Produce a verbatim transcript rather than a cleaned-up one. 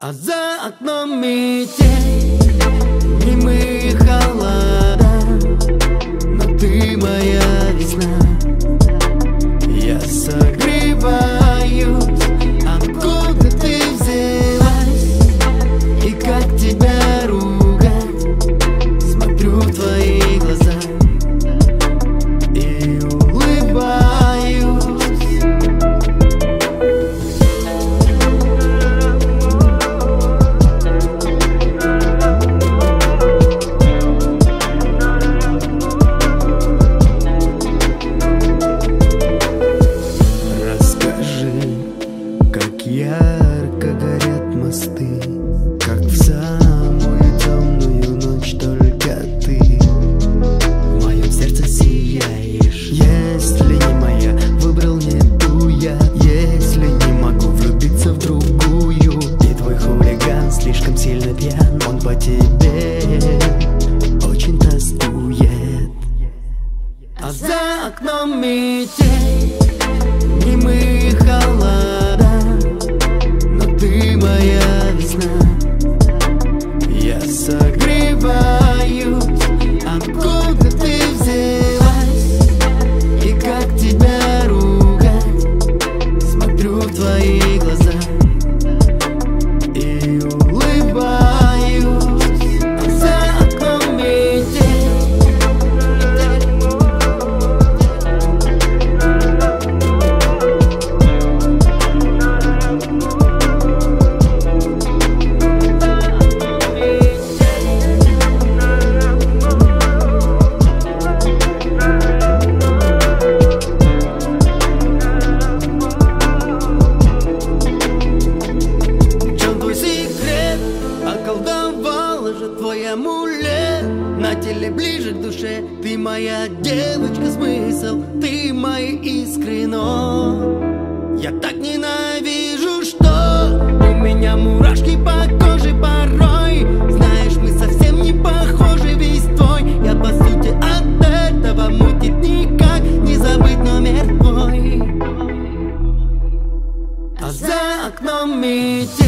А за окном метель, немые холода, но ты моя весна. Я согреваюсь, откуда ты взялась и как тебя ругать. Смотрю в твои глаза и улыбаюсь. Ярко горят мосты, как в самую темную ночь только ты в моем сердце сияешь. Если не моя, выбрал не ту я. Если не могу влюбиться в другую, и твой хулиган слишком сильно пьян, он по тебе очень тоскует. А за окном метель, немые холода, ты моя весна. Я согреваюсь, откуда ты взялась и как тебя ругать. Смотрю в твои глаза и улыбаюсь. А за окном метель. Околдовала же твой амулет, на теле ближе к душе. Ты моя девочка, смысл, ты мои искры, но я так ненавижу, что у меня мурашки по коже порой. Знаешь, мы совсем не похожи, весь твой. Я по сути от этого мутит, никак не забыть номер твой. А за окном метель.